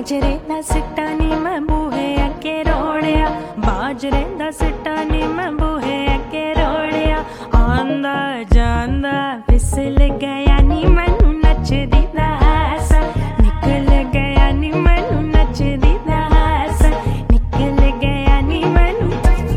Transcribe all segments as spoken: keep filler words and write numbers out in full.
बाजरे दा सिट्टा नी मैं बूहे अगे रोड़िया, बाजरे दा सिट्टा नी मैं बूहे अगे रोड़िया। आंदा जांदा फिसल गया नी मैनू नचदी दा हासा, निकल गया नी मैनू नचदी दा हासा, निकल गया नी मैनू।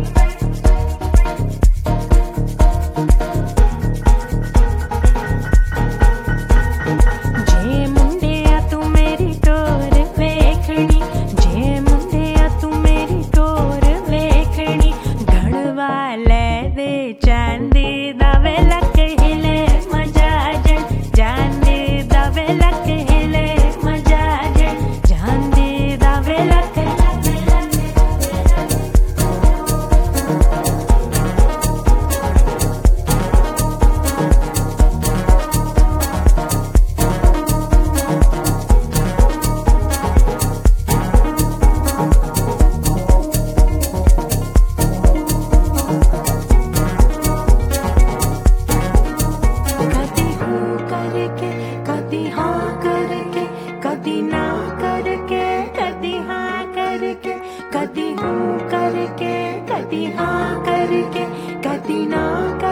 जे मुंडिया तू मेरी टोर वेखनी, जे मुंडिया तू मेरी टोर वेखनी, गढ़वा ले दे चांदी दा वे लक हिले मजा जन, चांदी दा वे लक हिले मजा जन, चांदी दा वे लक। कदी हाँ करके कदी ना करके, कदी हाँ करके कदी हूँ करके, कदी हाँ करके कदी ना करके।